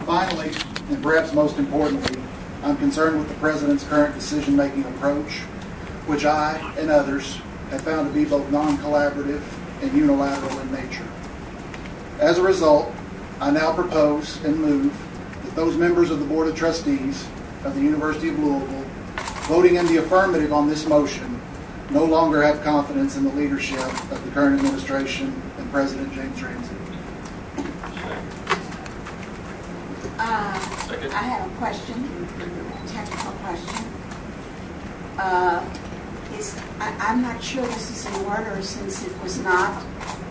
Finally, and perhaps most importantly, I'm concerned with the President's current decision-making approach, which I and others have found to be both non-collaborative and unilateral in nature. As a result, I now propose and move that those members of the Board of Trustees of the University of Louisville voting in the affirmative on this motion no longer have confidence in the leadership of the current administration and President James Ramsey. I have a question, a technical question. I'm not sure this is in order since it was not.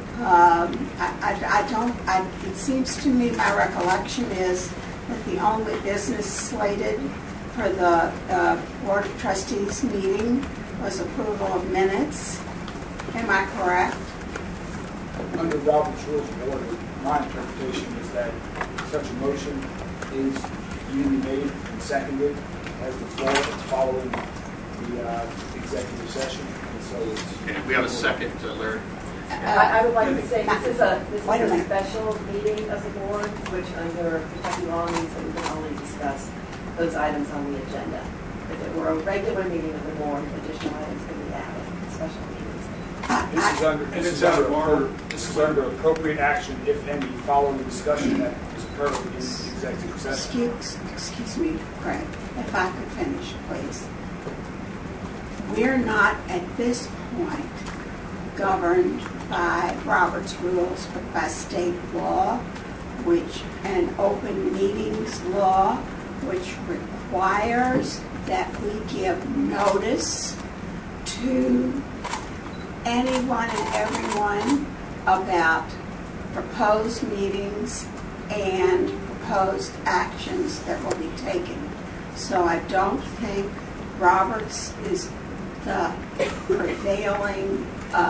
It seems to me, my recollection is that the only business slated for the Board of Trustees meeting was approval of minutes. Am I correct? Under Robert's Rules of Order, my interpretation is that such a motion is duly made and seconded as the floor is following the executive session. And so it's we have a second, Larry. I would like to say this is a special meeting of the board, which under Kentucky law means that we can only discuss those items on the agenda. If it were a regular meeting of the board, additional items could be added. Special meetings. This is under appropriate action, if any, following the discussion that was occurred in the executive session. Excuse me, Craig, if I could finish, please. We're not at this point governed by Robert's rules, but by state law, and open meetings law, which requires that we give notice to anyone and everyone about proposed meetings and proposed actions that will be taken. So I don't think Roberts is the prevailing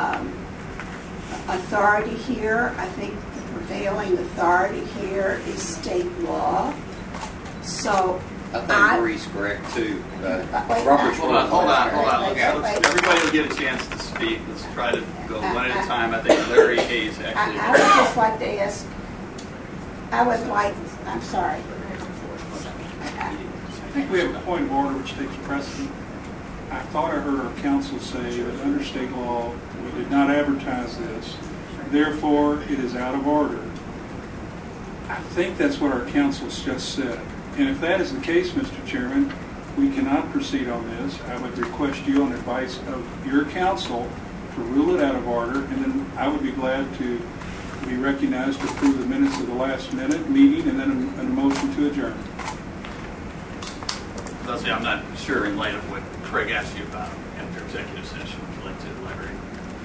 authority here. I think the prevailing authority here is state law. So I think Marie's correct too. Robert's hold on. Let's everybody will get a chance to speak. Let's try to go one at a time. I think Larry Hayes actually. I would just like to ask. I'm sorry. I think we have a point of order which takes precedent. I thought I heard our counsel say that under state law we did not advertise this, therefore it is out of order. I think that's what our counsel's just said. And if that is the case, Mr. Chairman, we cannot proceed on this. I would request you on advice of your counsel to rule it out of order, and then I would be glad to be recognized to approve the minutes of the last minute meeting and then a motion to adjourn. Leslie, I'm not sure in light of what Craig asked you about after executive session. Would you like to elaborate?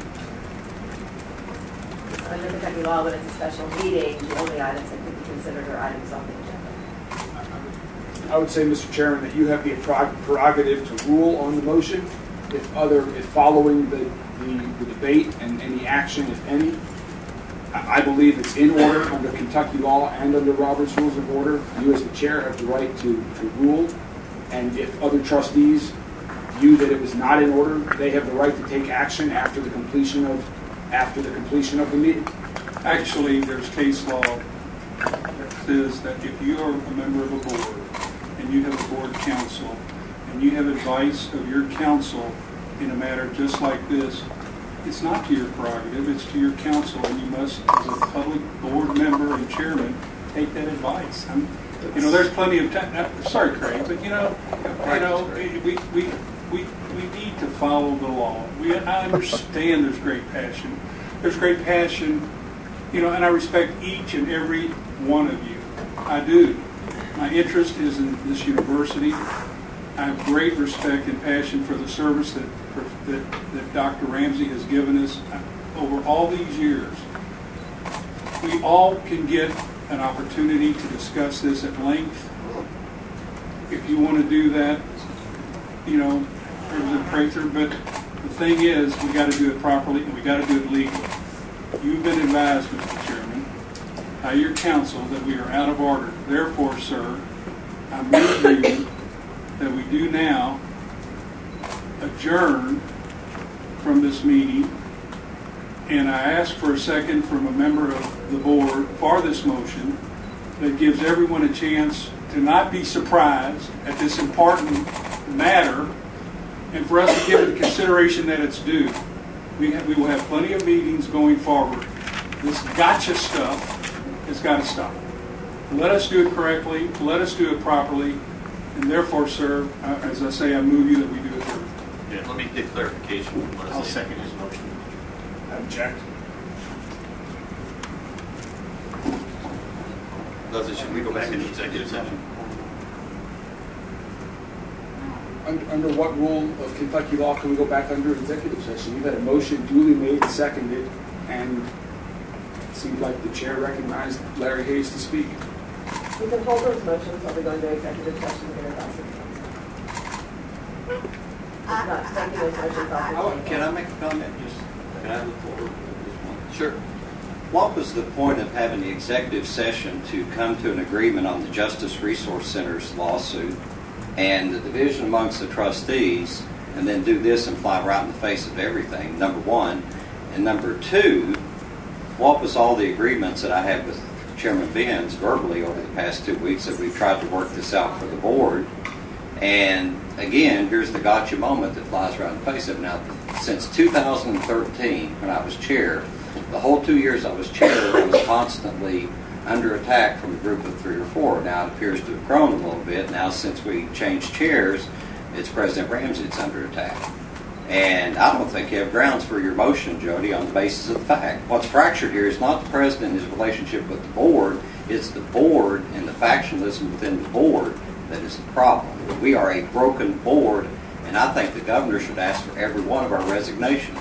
Under Kentucky law, when it's a special meeting, the only items that could be considered are items on the agenda. I would say, Mr. Chairman, that you have the prerogative to rule on the motion if following the debate and any action, if any. I believe it's in order under Kentucky law and under Robert's Rules of Order. You as the chair have the right to rule. And if other trustees view that it was not in order, they have the right to take action after the completion of the meeting. Actually, there's case law that says that if you are a member of a board and you have a board counsel and you have advice of your counsel in a matter just like this, it's not to your prerogative, it's to your counsel, and you must, as a public board member and chairman, take that advice. There's plenty of time. Sorry, Craig, but we need to follow the law. I understand there's great passion. There's great passion, and I respect each and every one of you. I do. My interest is in this university. I have great respect and passion for the service that Dr. Ramsey has given us over all these years. We all can get an opportunity to discuss this at length. If you want to do that, President Prather, but the thing is, we got to do it properly and we got to do it legally. You've been advised, Mr. Chairman, by your counsel that we are out of order. Therefore, sir, I move you that we do now adjourn from this meeting, and I ask for a second from a member of the board for this motion, that gives everyone a chance to not be surprised at this important matter, and for us to give it the consideration that it's due. We will have plenty of meetings going forward. This gotcha stuff has got to stop. Let us do it correctly. Let us do it properly. And therefore, sir, as I say, I move you that we do it here. Yeah, let me get clarification from Leslie. I'll second his motion. I object. Leslie, should we go back into executive session? Under what rule of Kentucky law can we go back under executive session? You've had a motion duly made and seconded, and it seems like the chair recognized Larry Hayes to speak. We can hold those motions while we go into executive session here at City Council. Not taking those motions off the Can I table. make a comment? Can I have the floor at this point? Sure. What was the point of having the executive session to come to an agreement on the Justice Resource Center's lawsuit and the division amongst the trustees, and then do this and fly right in the face of everything, number one? And number two, what was all the agreements that I had with Chairman Benz verbally over the past 2 weeks that we've tried to work this out for the board? And again, here's the gotcha moment that flies right in the face of it. Now, since 2013, when I was chair, the whole 2 years I was chair, I was constantly under attack from a group of 3 or 4. Now it appears to have grown a little bit. Now since we changed chairs, it's President Ramsey that's under attack. And I don't think you have grounds for your motion, Jody, on the basis of the fact. What's fractured here is not the president and his relationship with the board, it's the board and the factionalism within the board that is the problem. We are a broken board, and I think the governor should ask for every one of our resignations.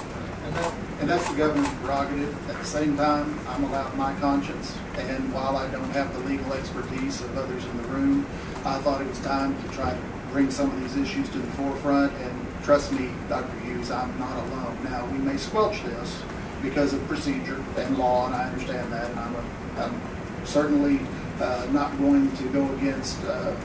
And that's the governor's prerogative. At the same time, I'm allowed my conscience, and while I don't have the legal expertise of others in the room, I thought it was time to try to bring some of these issues to the forefront, and trust me, Dr. Hughes, I'm not alone. Now, we may squelch this because of procedure and law, and I understand that, and I'm certainly not going to go against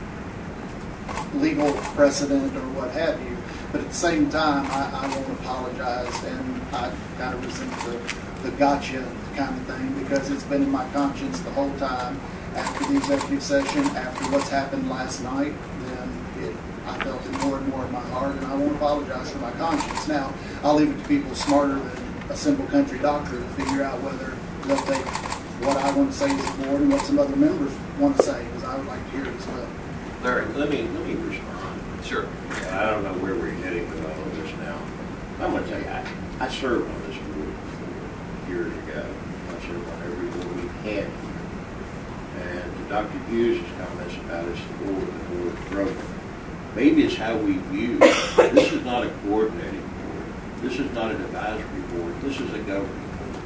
legal precedent or what have you. But at the same time, I won't apologize, and I kind of resent the gotcha kind of thing, because it's been in my conscience the whole time. After the executive session, after what's happened last night, then I felt it more and more in my heart, and I won't apologize for my conscience. Now, I'll leave it to people smarter than a simple country doctor to figure out whether they'll take what I want to say as a board and what some other members want to say, because I would like to hear it as well. Larry, Let me respond. sure. I don't know where we're heading with all of this now. I'm going to tell you, I served on this board before, years ago. I served on every board we had here. And to Dr. Hughes' comments about it's the board is broken. Maybe it's how we view it. This is not a coordinating board. This is not an advisory board. This is a governing board.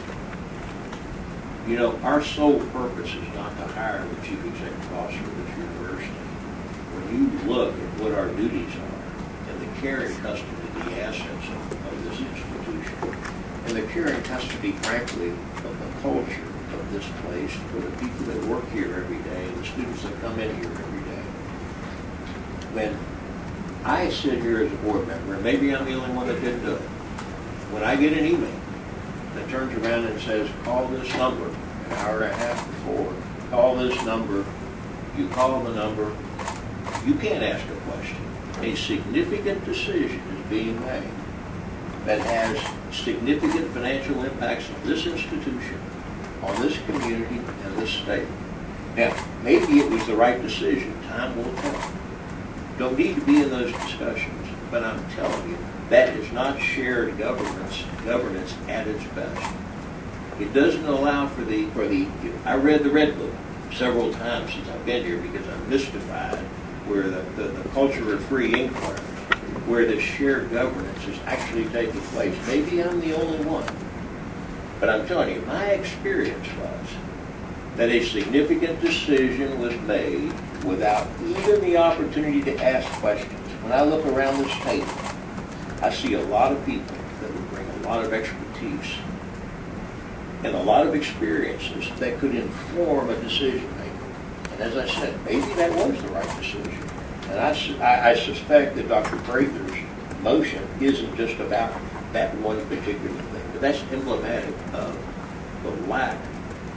You know, our sole purpose is not to hire the chief executive officer of this university. When you look at what our duties are, and the care and custody of the assets of this institution, and the care and custody, frankly, of the culture of this place for the people that work here every day and the students that come in here every day. When I sit here as a board member, and maybe I'm the only one that didn't do it, when I get an email that turns around and says, call this number an hour and a half before, call this number, you call the number, you can't ask a question. A significant decision is being made that has significant financial impacts on this institution, on this community, and this state. Now, maybe it was the right decision. Time will tell. Don't need to be in those discussions, but I'm telling you, that is not shared governance at its best. It doesn't allow for the. I read the Red Book several times since I've been here because I'm mystified where the culture of free inquiry, where the shared governance is actually taking place. Maybe I'm the only one, but I'm telling you, my experience was that a significant decision was made without even the opportunity to ask questions. When I look around this table, I see a lot of people that would bring a lot of expertise and a lot of experiences that could inform a decision maker. And as I said, maybe that was the right decision. And I suspect that Dr. Prather's motion isn't just about that one particular thing, but that's emblematic of the lack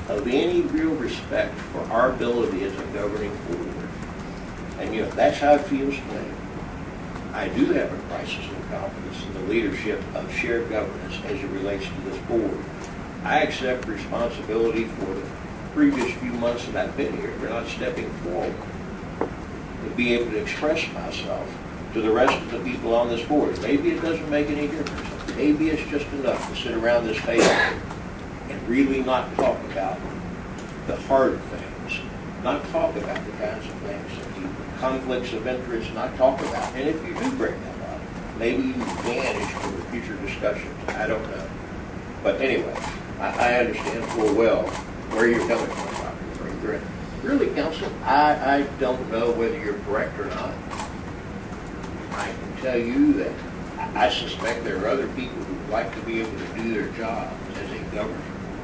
of any real respect for our ability as a governing board. And that's how it feels to me. I do have a crisis of confidence in the leadership of shared governance as it relates to this board. I accept responsibility for the previous few months that I've been here for not stepping forward to be able to express myself to the rest of the people on this board. Maybe it doesn't make any difference. Maybe it's just enough to sit around this table and really not talk about the hard things, not talk about the kinds of things that conflicts of interest, not talk about. And if you do bring them up, maybe you manage for the future discussions. I don't know. But anyway, I understand full well where you're coming from, Dr. Brinker. Really, Counsel, I don't know whether you're correct or not. I can tell you that I suspect there are other people who would like to be able to do their job as a governor.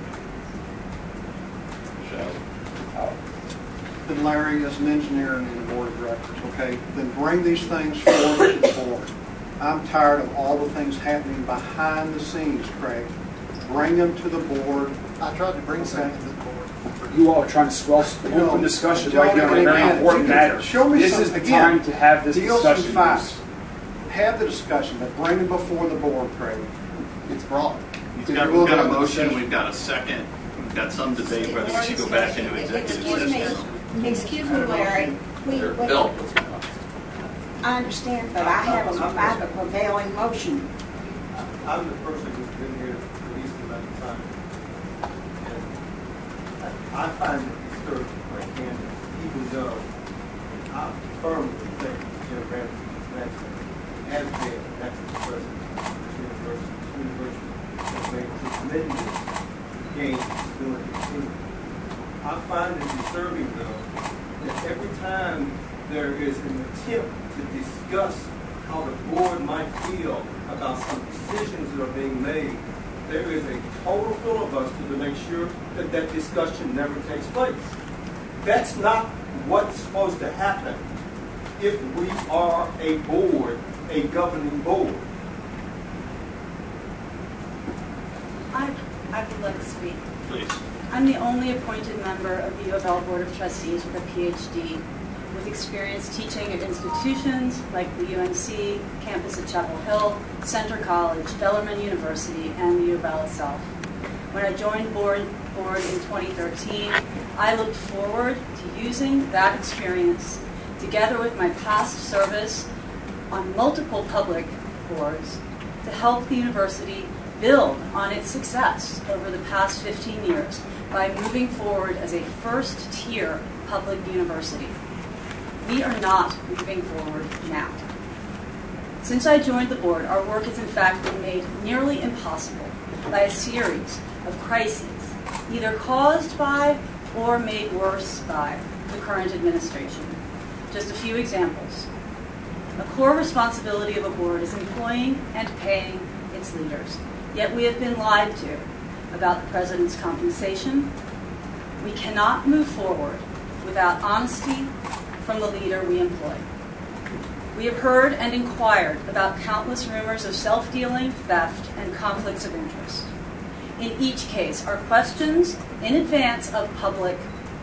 So, then Larry, as an engineer and the board of directors, okay, then bring these things forward to the board. I'm tired of all the things happening behind the scenes, Craig. Bring them to the board. I tried to bring something to the board. You all are trying to swell the open discussion right now on a very important matter. Show me this is the time to have this discussion. Have the discussion, but bring it before the board, Craig. It's brought. We've got a motion, we've got a second, we've got some debate whether we should go back into executive session. Excuse me, Larry. Bill. I understand, but I have a prevailing motion. I'm the person who's been here the least amount of time. And I find it disturbing when I can, even though I firmly think Jim Ramsey is next, has been next president of the university has made tremendous gains in stability and team. I find it disturbing, though, that every time there is an attempt to discuss how the board might feel about some decisions that are being made, there is a total filibuster to make sure that that discussion never takes place. That's not what's supposed to happen if we are a board, a governing board. I would like to speak. Please. I'm the only appointed member of the U of L Board of Trustees with a PhD, with experience teaching at institutions like the UNC, campus at Chapel Hill, Centre College, Bellarmine University, and the U of L itself. When I joined board in 2013, I looked forward to using that experience together with my past service on multiple public boards to help the university build on its success over the past 15 years by moving forward as a first-tier public university. We are not moving forward now. Since I joined the board, our work has in fact been made nearly impossible by a series of crises, either caused by or made worse by the current administration. Just a few examples. A core responsibility of a board is employing and paying its leaders. Yet we have been lied to about the president's compensation. We cannot move forward without honesty from the leader we employ. We have heard and inquired about countless rumors of self-dealing, theft, and conflicts of interest. In each case, our questions in advance of public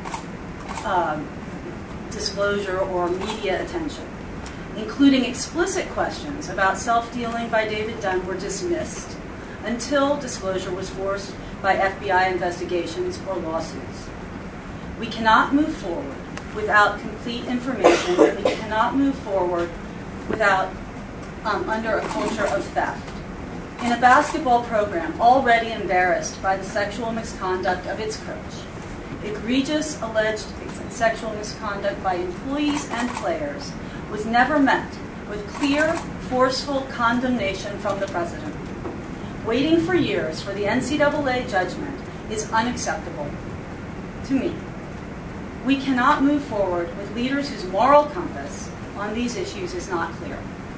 disclosure or media attention, including explicit questions about self-dealing by David Dunn, were dismissed until disclosure was forced by FBI investigations or lawsuits. We cannot move forward without complete information, and we cannot move forward without under a culture of theft. In a basketball program already embarrassed by the sexual misconduct of its coach, egregious alleged sexual misconduct by employees and players was never met with clear, forceful condemnation from the president. Waiting for years for the NCAA judgment is unacceptable to me. We cannot move forward with leaders whose moral compass on these issues is not clear.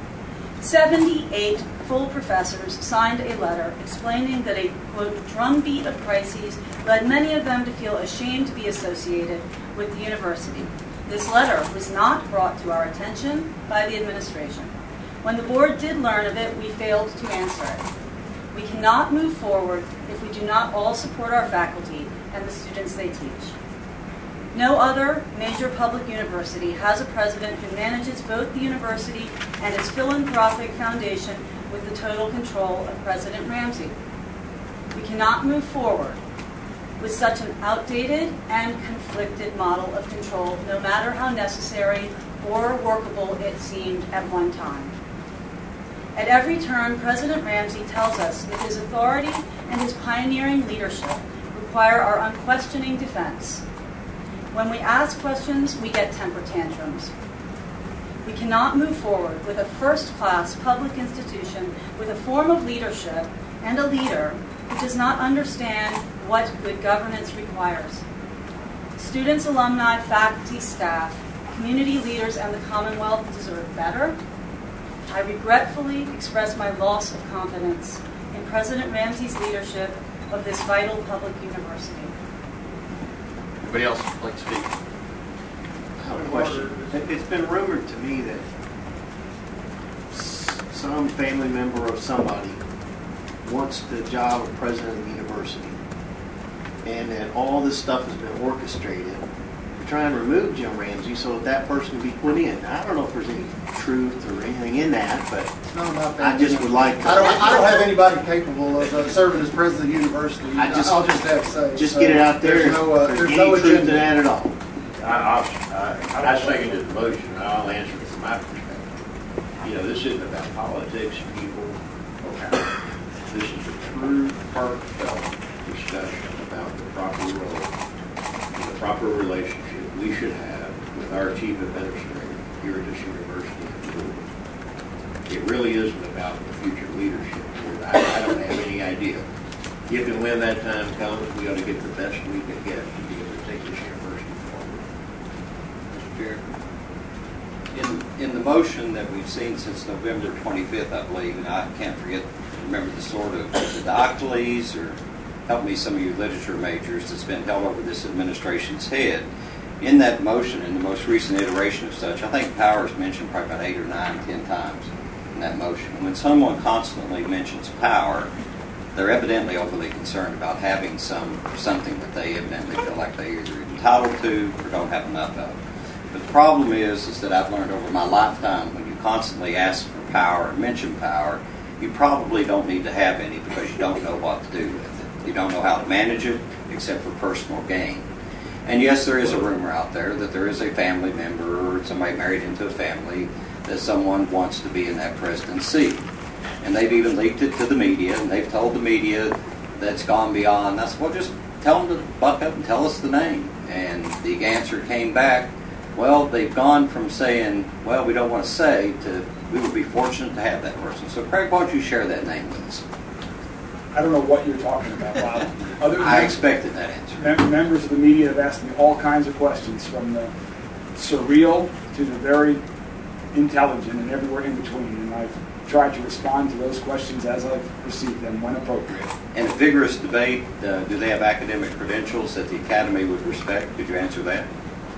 78 full professors signed a letter explaining that a, quote, drumbeat of crises led many of them to feel ashamed to be associated with the university. This letter was not brought to our attention by the administration. When the board did learn of it, we failed to answer it. We cannot move forward if we do not all support our faculty and the students they teach. No other major public university has a president who manages both the university and its philanthropic foundation with the total control of President Ramsey. We cannot move forward with such an outdated and conflicted model of control, no matter how necessary or workable it seemed at one time. At every turn, President Ramsey tells us that his authority and his pioneering leadership require our unquestioning defense. When we ask questions, we get temper tantrums. We cannot move forward with a first-class public institution with a form of leadership and a leader who does not understand what good governance requires. Students, alumni, faculty, staff, community leaders, and the Commonwealth deserve better. I regretfully express my loss of confidence in President Ramsey's leadership of this vital public university. Anybody else like to speak? I have a question. It's been rumored to me that some family member of somebody wants the job of president of the university, and that all this stuff has been orchestrated to try and remove Jim Ramsey so that person can be put in. Now, I don't know if there's any truth or anything in that, but I just would like to. I don't have anybody capable of serving as president of the university. I'll just have to say. Just get it out there. There's no truth in that at all. I seconded the motion. I'll answer it from my perspective. You know, this isn't about politics, people, or power. This is a true, heartfelt discussion about the proper role and the proper relationship we should have with our chief administrator here at this university. It really isn't about the future leadership. I don't have any idea. If and when that time comes, we ought to get the best we can get to be able to take this university forward. Mr. Chair. In the motion that we've seen since November 25th, I believe, and I can't remember the sort of the Docleys, or help me, some of you literature majors, that's been held over this administration's head. In that motion, in the most recent iteration of such, I think power is mentioned probably about 8 or 9, 10 times in that motion. When someone constantly mentions power, they're evidently overly concerned about having something that they evidently feel like they're either entitled to or don't have enough of. But the problem is that I've learned over my lifetime, when you constantly ask for power and mention power, you probably don't need to have any because you don't know what to do with it. You don't know how to manage it except for personal gain. And yes, there is a rumor out there that there is a family member or somebody married into a family that someone wants to be in that president's seat. And they've even leaked it to the media, and they've told the media that's gone beyond. That's, well, just tell them to buck up and tell us the name. And the answer came back, well, they've gone from saying, well, we don't want to say, to we would be fortunate to have that person. So, Craig, why don't you share that name with us? I don't know what you're talking about, Bob. I expected that answer. Members of the media have asked me all kinds of questions, from the surreal to the very intelligent and everywhere in between. And I've tried to respond to those questions as I've received them when appropriate. In a vigorous debate, do they have academic credentials that the Academy would respect? Could you answer that?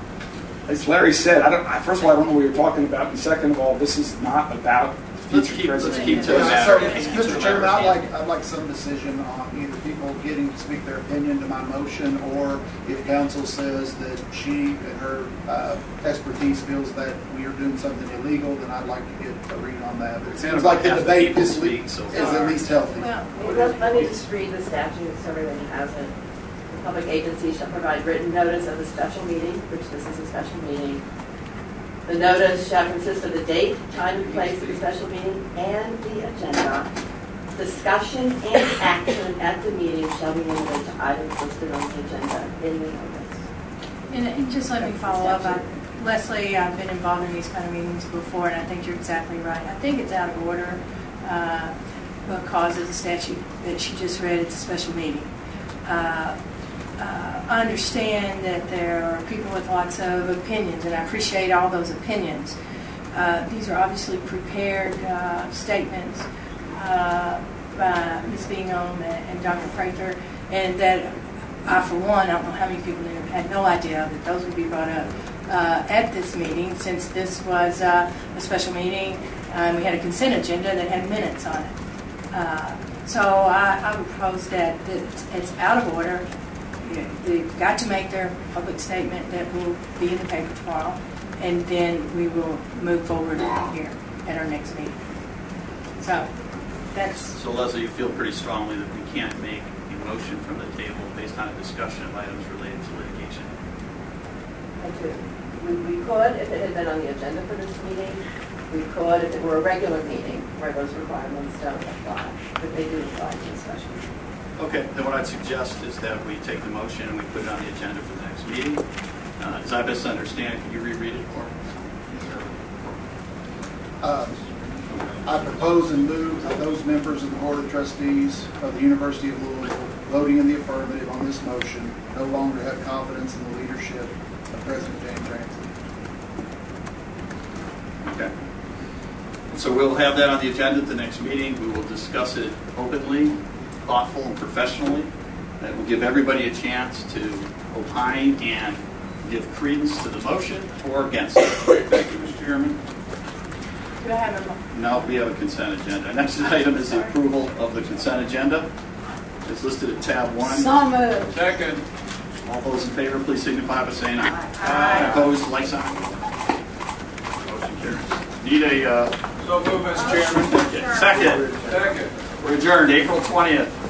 As Larry said, first of all, I don't know what you're talking about, and second of all, this is not about the future president. Let's keep to the matter. Mr. Chairman, I'd like some decision on either people getting to speak their opinion to my motion, or if council says that she and her expertise feels that we are doing something illegal, then I'd like to get a read on that. But it seems like the debate this week is at least healthy. Well, let me just read the statute so everyone has it. The public agency shall provide written notice of the special meeting, which this is a special meeting. The notice shall consist of the date, time, and place of the special meeting and the agenda. Discussion and action at the meeting shall be limited to items listed on the agenda in the notice. And just let me follow up. Leslie, I've been involved in these kind of meetings before, and I think you're exactly right. I think it's out of order because of the statute that she just read. It's a special meeting. I understand that there are people with lots of opinions, and I appreciate all those opinions. These are obviously prepared statements by Ms. Bingham and Dr. Prather, and that I, for one, I don't know how many people had no idea that those would be brought up at this meeting, since this was a special meeting, and we had a consent agenda that had minutes on it. So I would propose that it's out of order, they've got to make their public statement that will be in the paper tomorrow, and then we will move forward here at our next meeting. So that's. So Leslie, you feel pretty strongly that we can't make a motion from the table based on a discussion of items related to litigation? I do. We could, if it had been on the agenda for this meeting, we could, if it were a regular meeting where those requirements don't apply, but they do apply to the special meeting. Okay, then what I'd suggest is that we take the motion and we put it on the agenda for the next meeting. As I best understand it, can you reread it for us? I propose and move that those members of the Board of Trustees of the University of Louisville voting in the affirmative on this motion no longer have confidence in the leadership of President James Ramsey. Okay. So we'll have that on the agenda at the next meeting. We will discuss it openly, thoughtful, and professionally. That will give everybody a chance to opine and give credence to the motion or against it. Thank you, Mr. Chairman. Do I have a Now we have a consent agenda. Next item is the approval of the consent agenda. It's listed at tab 1. So moved. Second. All those in favor, please signify by saying aye. Aye. Opposed, like sign. Motion carries. Need a So move, Mr. Chairman. second. Second. We're adjourned April 20th.